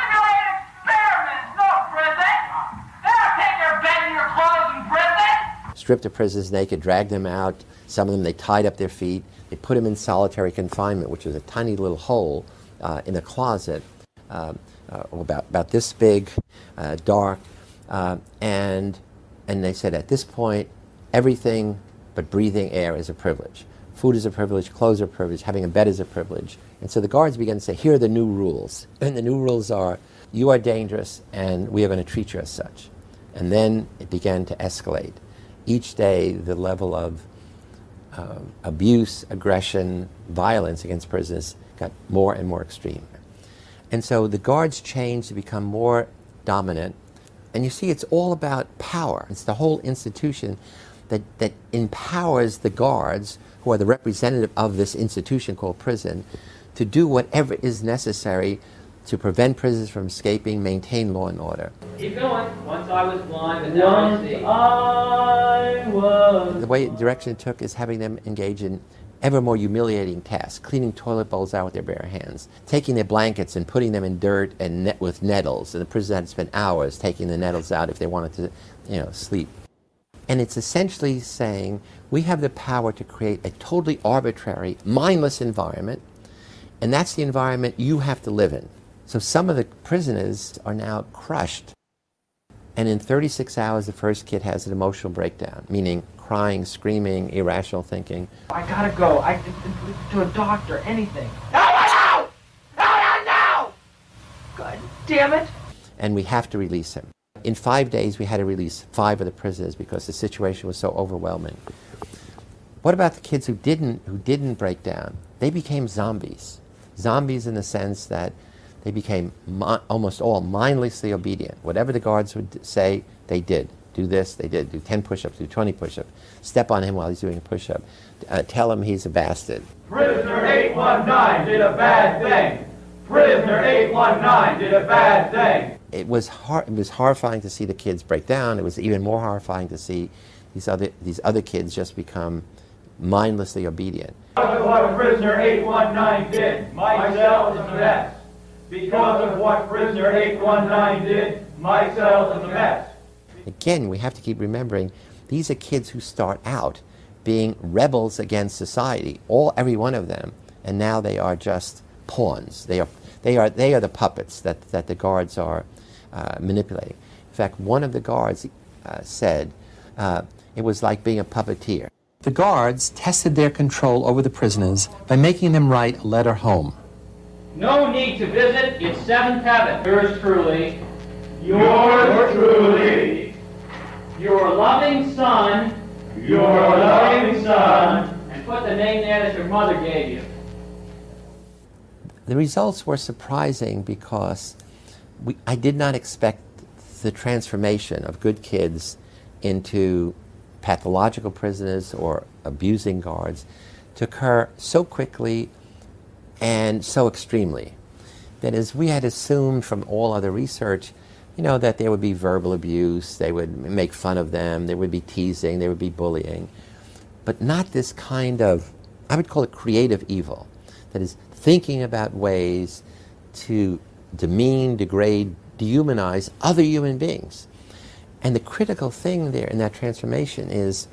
Stripped the prisoners naked, dragged them out. Some of them, they tied up their feet. They put them in solitary confinement, which was a tiny little hole in a closet. About this big, dark, and they said at this point, everything but breathing air is a privilege. Food is a privilege, clothes are a privilege, having a bed is a privilege. And so the guards began to say, here are the new rules. And the new rules are, you are dangerous and we are going to treat you as such. And then it began to escalate. Each day the level of abuse, aggression, violence against prisoners got more and more extreme. And so the guards changed to become more dominant. And you see, it's all about power. It's the whole institution that empowers the guards, who are the representative of this institution called prison, to do whatever is necessary to prevent prisoners from escaping, maintain law and order. Keep going. Once I was blind, but now I see. The way direction it took is having them engage in ever more humiliating tasks, cleaning toilet bowls out with their bare hands, taking their blankets and putting them in dirt and with nettles, and the prisoners had to spend hours taking the nettles out if they wanted to, sleep. And it's essentially saying, we have the power to create a totally arbitrary, mindless environment, and that's the environment you have to live in. So some of the prisoners are now crushed, and in 36 hours the first kid has an emotional breakdown, meaning crying, screaming, irrational thinking. I gotta go. To a doctor, anything. No! God damn it! And we have to release him. In 5 days, we had to release 5 of the prisoners because the situation was so overwhelming. What about the kids who didn't break down? They became zombies. Zombies in the sense that they became almost all mindlessly obedient. Whatever the guards would say, they did. Do this, they did. Do 10 push-ups, do 20 push-ups. Step on him while he's doing a push-up. Tell him he's a bastard. Prisoner 819 did a bad thing. Prisoner 819 did a bad thing. It was horrifying to see the kids break down. It was even more horrifying to see these other kids just become mindlessly obedient. Because of what prisoner 819 did, my cell is a mess. Because of what prisoner 819 did, my cell is a mess. Again, we have to keep remembering, these are kids who start out being rebels against society, every one of them, and now they are just pawns. They are the puppets that the guards are manipulating. In fact, one of the guards said it was like being a puppeteer. The guards tested their control over the prisoners by making them write a letter home. No need to visit, it's 7th heaven. Yours truly. Yours truly. Your loving son. Your loving son. And put the name there that your mother gave you. The results were surprising because I did not expect the transformation of good kids into pathological prisoners or abusing guards to occur so quickly and so extremely. That is, we had assumed from all other research, that there would be verbal abuse, they would make fun of them, there would be teasing, there would be bullying, but not this kind of, I would call it creative evil. That is, thinking about ways to demean, degrade, dehumanize other human beings. And the critical thing there in that transformation is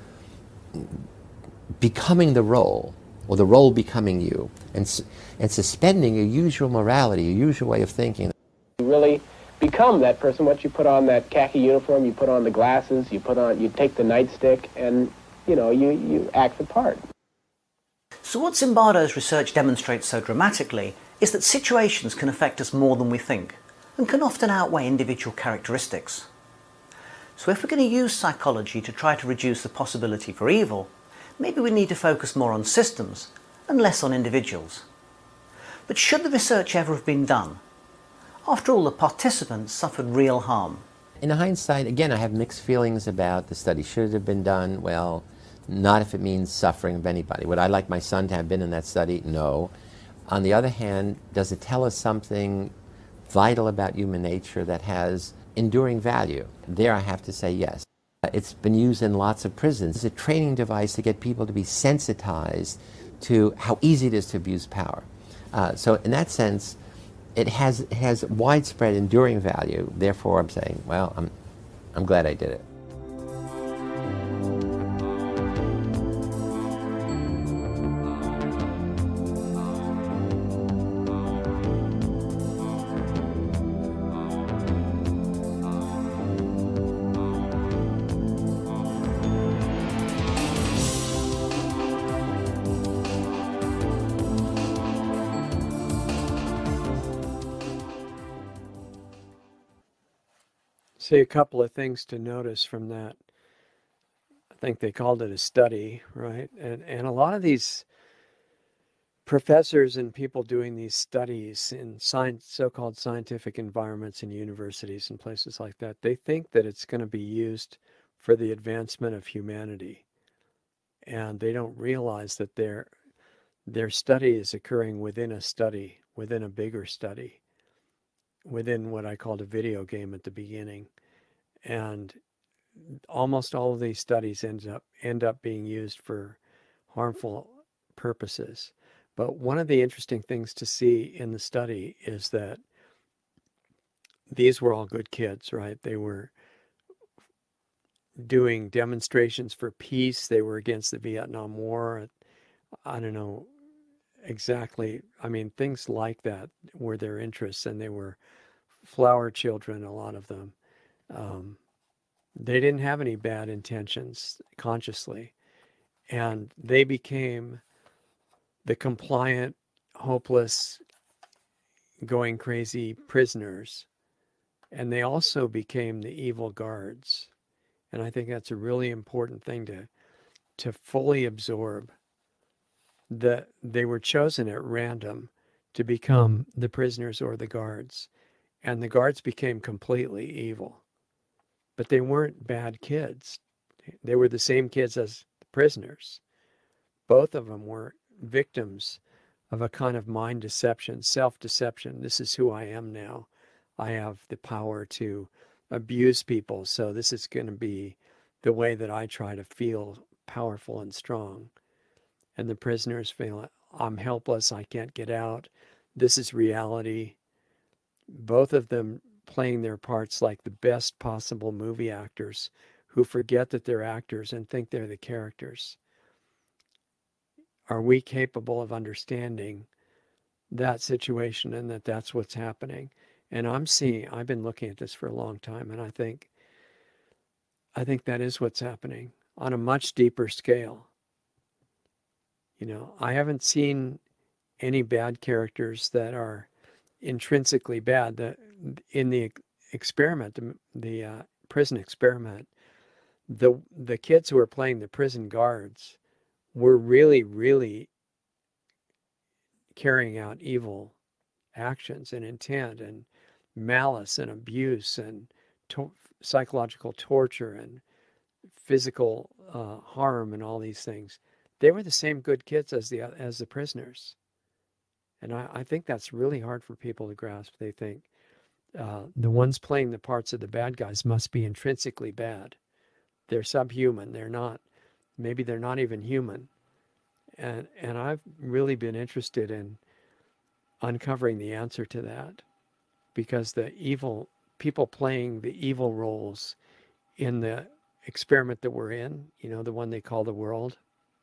becoming the role, or the role becoming you, and suspending your usual morality, your usual way of thinking. You really become that person once you put on that khaki uniform, you put on the glasses, you take the nightstick, and you act the part. So what Zimbardo's research demonstrates so dramatically is that situations can affect us more than we think, and can often outweigh individual characteristics. So if we're going to use psychology to try to reduce the possibility for evil, maybe we need to focus more on systems and less on individuals. But should the research ever have been done? After all, the participants suffered real harm. In hindsight, again, I have mixed feelings about the study. Should it have been done? Well, not if it means suffering of anybody. Would I like my son to have been in that study? No. On the other hand, does it tell us something vital about human nature that has enduring value? There I have to say yes. It's been used in lots of prisons. It's a training device to get people to be sensitized to how easy it is to abuse power. So in that sense, it has widespread enduring value. Therefore, I'm saying, well, I'm glad I did it. See, a couple of things to notice from that. I think they called it a study, right? And a lot of these professors and people doing these studies in so-called scientific environments in universities and places like that, they think that it's going to be used for the advancement of humanity. And they don't realize that their study is occurring within a study, within a bigger study, within what I called a video game at the beginning. And almost all of these studies end up being used for harmful purposes. But one of the interesting things to see in the study is that these were all good kids, right? They were doing demonstrations for peace. They were against the Vietnam War. I don't know exactly. I mean, things like that were their interests, and they were flower children, a lot of them. They didn't have any bad intentions consciously, and they became the compliant, hopeless, going crazy prisoners, and they also became the evil guards. And I think that's a really important thing to fully absorb, that they were chosen at random to become the prisoners or the guards. And the guards became completely evil. But they weren't bad kids. They were the same kids as the prisoners. Both of them were victims of a kind of mind deception, self-deception. This is who I am now. I have the power to abuse people, so this is going to be the way that I try to feel powerful and strong. And the prisoners feel, I'm helpless, I can't get out. This is reality. Both of them playing their parts like the best possible movie actors who forget that they're actors and think they're the characters. Are we capable of understanding that situation and that that's what's happening? And I've been looking at this for a long time, and I think that is what's happening on a much deeper scale. You know, I haven't seen any bad characters that are intrinsically bad. In the experiment, the prison experiment, the kids who were playing the prison guards were really carrying out evil actions and intent and malice and abuse and psychological torture and physical harm and all these things. They were the same good kids as the prisoners. And I think that's really hard for people to grasp. They think the ones playing the parts of the bad guys must be intrinsically bad. They're subhuman. Maybe they're not even human. And I've really been interested in uncovering the answer to that, because the evil people playing the evil roles in the experiment that we're in, you know, the one they call the world,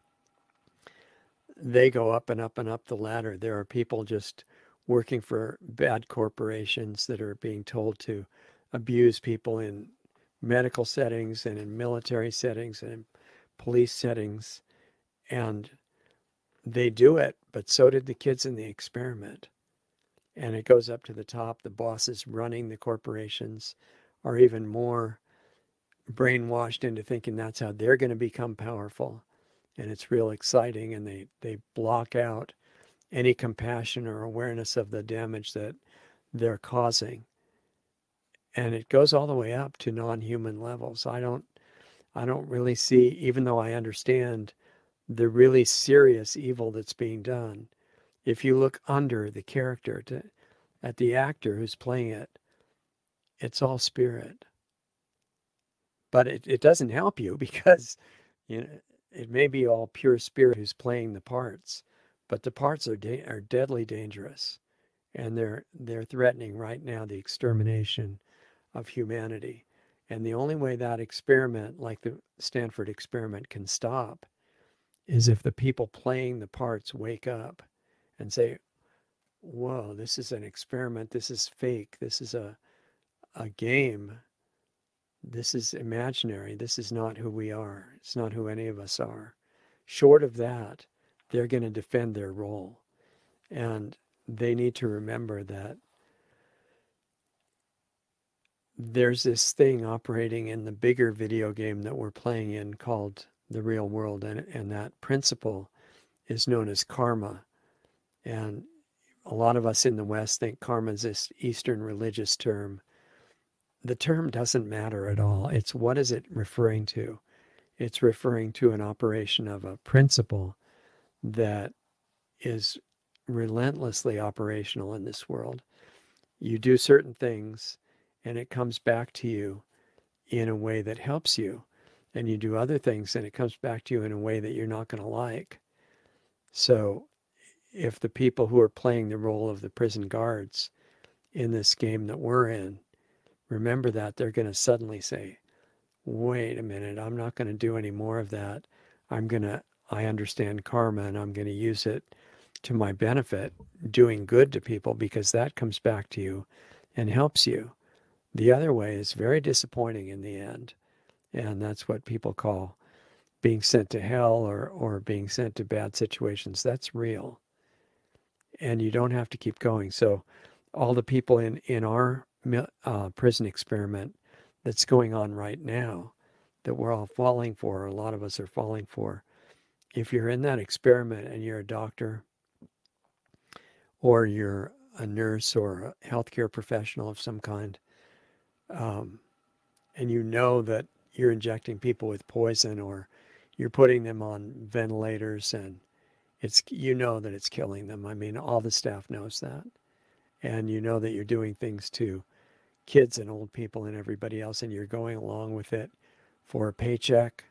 they go up and up and up the ladder. There are people just working for bad corporations that are being told to abuse people in medical settings and in military settings and in police settings. And they do it, but so did the kids in the experiment. And it goes up to the top. The bosses running the corporations are even more brainwashed into thinking that's how they're going to become powerful. And it's real exciting. And they block out any compassion or awareness of the damage that they're causing. And it goes all the way up to non-human levels. I don't really see, even though I understand the really serious evil that's being done, if you look under the character at the actor who's playing it, it's all spirit. But it doesn't help you because it may be all pure spirit who's playing the parts, but the parts are deadly dangerous, and they're threatening right now the extermination of humanity. And the only way that experiment, like the Stanford experiment, can stop is if the people playing the parts wake up and say, whoa, this is an experiment, this is fake, this is a game, this is imaginary, this is not who we are, it's not who any of us are. Short of that, they're going to defend their role. And they need to remember that there's this thing operating in the bigger video game that we're playing in called the real world, and that principle is known as karma. And a lot of us in the West think karma is this Eastern religious term. The term doesn't matter at all. It's what is it referring to? It's referring to an operation of a principle that is relentlessly operational in this world. You do certain things and it comes back to you in a way that helps you. And you do other things and it comes back to you in a way that you're not going to like. So if the people who are playing the role of the prison guards in this game that we're in, remember that, they're going to suddenly say, wait a minute, I'm not going to do any more of that. I understand karma and I'm going to use it to my benefit, doing good to people, because that comes back to you and helps you. The other way is very disappointing in the end. And that's what people call being sent to hell or being sent to bad situations. That's real. And you don't have to keep going. So all the people in our prison experiment that's going on right now that we're all falling for, a lot of us are falling for, if you're in that experiment and you're a doctor or you're a nurse or a healthcare professional of some kind, and you know that you're injecting people with poison or you're putting them on ventilators and you know that it's killing them. I mean, all the staff knows that. And you know that you're doing things to kids and old people and everybody else, and you're going along with it for a paycheck,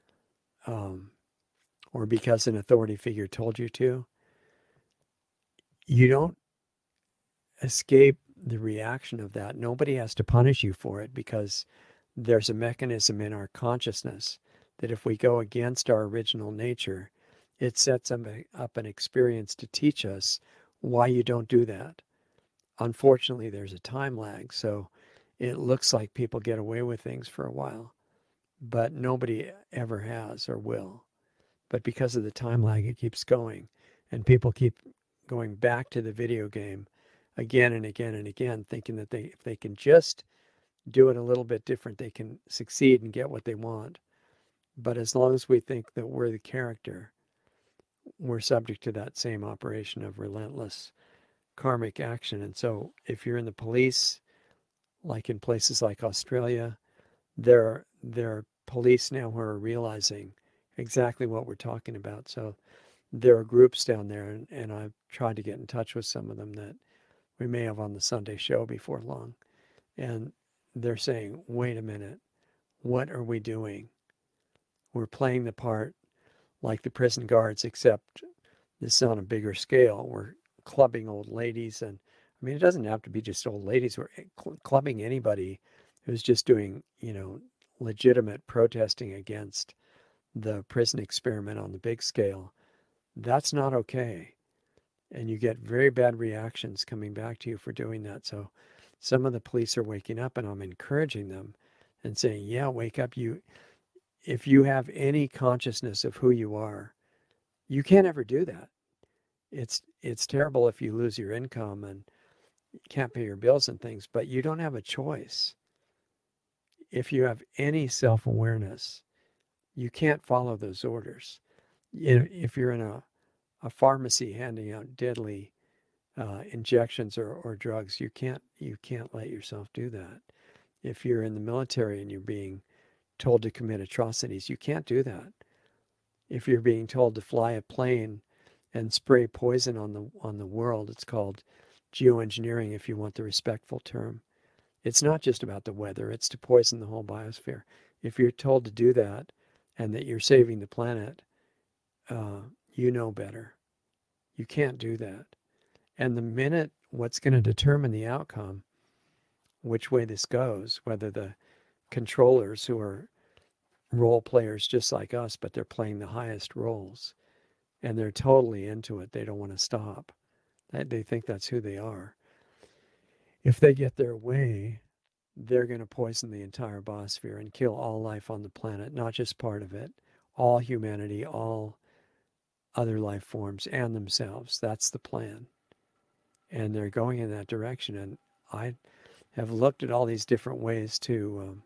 or because an authority figure told you to. You don't escape the reaction of that. Nobody has to punish you for it, because there's a mechanism in our consciousness that if we go against our original nature, it sets up an experience to teach us why you don't do that. Unfortunately, there's a time lag, so it looks like people get away with things for a while, but nobody ever has or will. But because of the time lag, it keeps going, and people keep going back to the video game again and again and again, thinking that if they can just do it a little bit different, they can succeed and get what they want. But as long as we think that we're the character, we're subject to that same operation of relentless karmic action. And so if you're in the police, like in places like Australia, there are police now who are realizing exactly what we're talking about. So there are groups down there, and I've tried to get in touch with some of them that we may have on the Sunday show before long. And they're saying, wait a minute, what are we doing? We're playing the part like the prison guards, except this is on a bigger scale. We're clubbing old ladies. And I mean, it doesn't have to be just old ladies. We're clubbing anybody who's just doing, legitimate protesting against the prison experiment on the big scale. That's not okay. And you get very bad reactions coming back to you for doing that. So some of the police are waking up, and I'm encouraging them and saying, yeah, wake up. If you have any consciousness of who you are, You can't ever do that. It's terrible if you lose your income and you can't pay your bills and things, but you don't have a choice. If you have any self-awareness, you can't follow those orders. If you're in a pharmacy handing out deadly injections or drugs, you can't let yourself do that. If you're in the military and you're being told to commit atrocities, you can't do that. If you're being told to fly a plane and spray poison on the world, it's called geoengineering, if you want the respectful term. It's not just about the weather, it's to poison the whole biosphere. If you're told to do that and that you're saving the planet, you know better. You can't do that. And the minute what's going to determine the outcome, which way this goes, whether the controllers who are role players just like us, but they're playing the highest roles and they're totally into it. They don't want to stop. They think that's who they are. If they get their way, they're going to poison the entire biosphere and kill all life on the planet, not just part of it, all humanity, all other life forms and themselves. That's the plan. And they're going in that direction. And I have looked at all these different ways to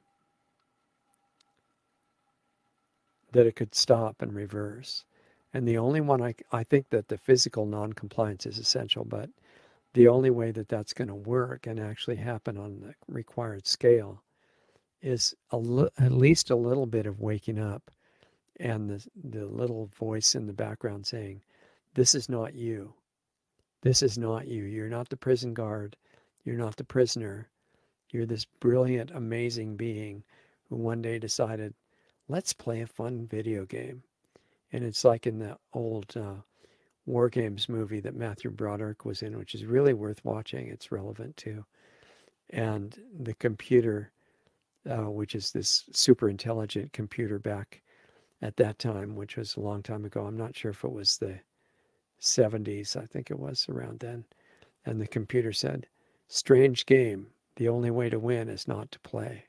that it could stop and reverse. And the only one I think that the physical non-compliance is essential, but the only way that that's going to work and actually happen on the required scale is at least a little bit of waking up and the little voice in the background saying, this is not you. This is not you. You're not the prison guard. You're not the prisoner. You're this brilliant, amazing being who one day decided, let's play a fun video game. And it's like in the old War Games movie that Matthew Broderick was in, which is really worth watching. It's relevant too. And the computer, which is this super intelligent computer back at that time, which was a long time ago. I'm not sure if it was the 70s. I think it was around then. And the computer said, strange game. The only way to win is not to play.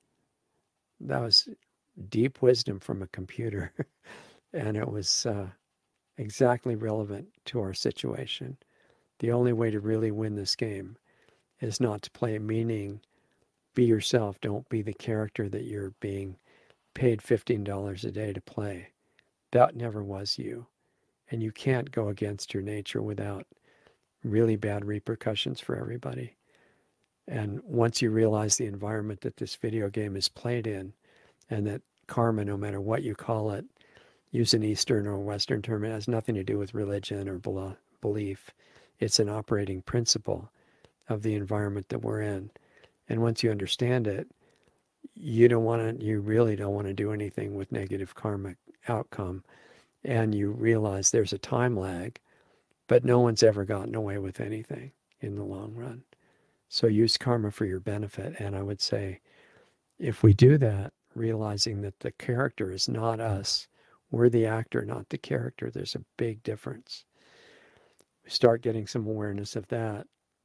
That was deep wisdom from a computer. And it was exactly relevant to our situation. The only way to really win this game is not to play, meaning be yourself. Don't be the character that you're being paid $15 a day to play. That never was you. And you can't go against your nature without really bad repercussions for everybody. And once you realize the environment that this video game is played in, and that karma, no matter what you call it, use an Eastern or Western term, it has nothing to do with religion or belief. It's an operating principle of the environment that we're in. And once you understand it, you really don't want to do anything with negative karmic outcome. And you realize there's a time lag, but no one's ever gotten away with anything in the long run. So use karma for your benefit. And I would say, if we do that, realizing that the character is not us, we're the actor, not the character, there's a big difference. We start getting some awareness of that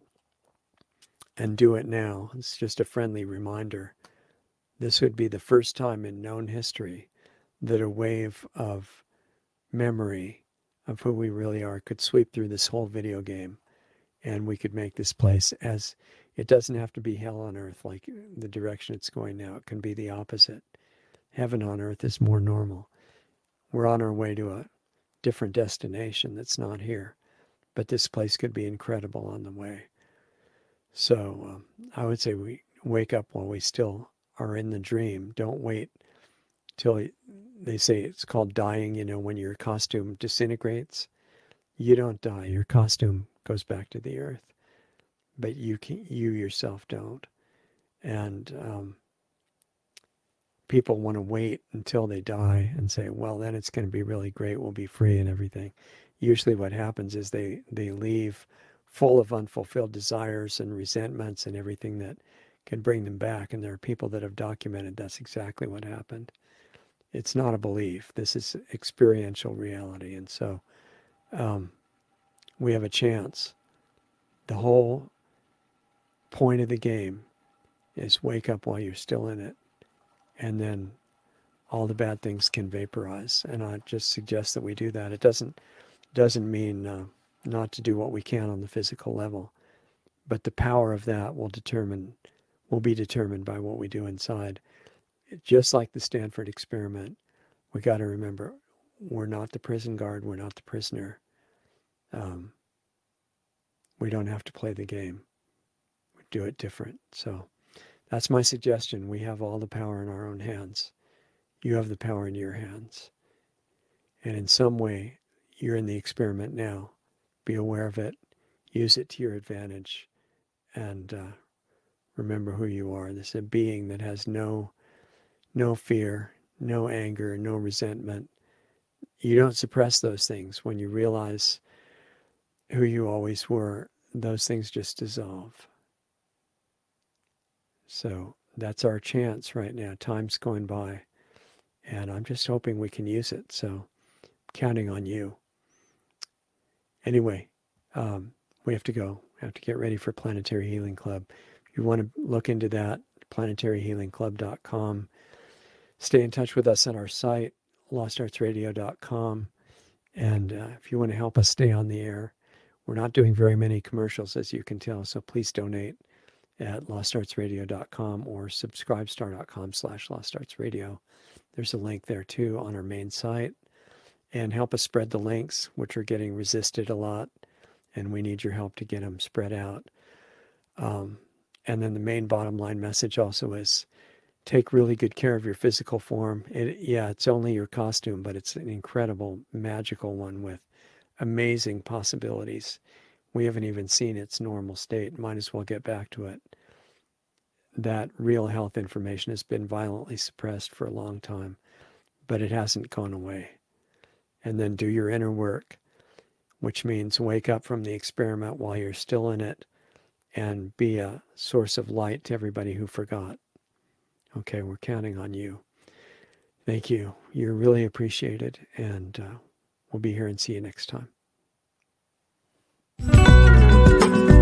and do it now. It's just a friendly reminder. This would be the first time in known history that a wave of memory of who we really are could sweep through this whole video game, and we could make this place as, it doesn't have to be hell on earth like the direction it's going now. It can be the opposite. Heaven on earth is more normal. We're on our way to a different destination that's not here, but this place could be incredible on the way. So I would say we wake up while we still are in the dream. Don't wait till they say it's called dying, when your costume disintegrates. You don't die. Your costume goes back to the earth, but you yourself don't. And people want to wait until they die and say, well, then it's going to be really great. We'll be free and everything. Usually what happens is they leave full of unfulfilled desires and resentments and everything that can bring them back. And there are people that have documented that's exactly what happened. It's not a belief. This is experiential reality. And so we have a chance. The whole point of the game is wake up while you're still in it. And then all the bad things can vaporize. And I just suggest that we do that. It doesn't mean not to do what we can on the physical level, but the power of that will be determined by what we do inside. Just like the Stanford experiment, we got to remember, we're not the prison guard, we're not the prisoner. We don't have to play the game. We do it different. So that's my suggestion. We have all the power in our own hands. You have the power in your hands. And in some way, you're in the experiment now. Be aware of it. Use it to your advantage. And remember who you are. This is a being that has no fear, no anger, no resentment. You don't suppress those things. When you realize who you always were, those things just dissolve. So that's our chance right now. Time's going by, and I'm just hoping we can use it. So counting on you. Anyway, we have to go. We have to get ready for Planetary Healing Club. If you want to look into that, planetaryhealingclub.com. Stay in touch with us on our site, lostartsradio.com. And if you want to help us stay on the air, we're not doing very many commercials, as you can tell, so please donate at lostartsradio.com or subscribestar.com/lostartsradio. There's a link there, too, on our main site. And help us spread the links, which are getting resisted a lot, and we need your help to get them spread out. And then the main bottom line message also is take really good care of your physical form. It's only your costume, but it's an incredible, magical one with amazing possibilities. We haven't even seen its normal state. Might as well get back to it. That real health information has been violently suppressed for a long time, but it hasn't gone away. And then do your inner work, which means wake up from the experiment while you're still in it and be a source of light to everybody who forgot. Okay, we're counting on you. Thank you. You're really appreciated, and we'll be here and see you next time.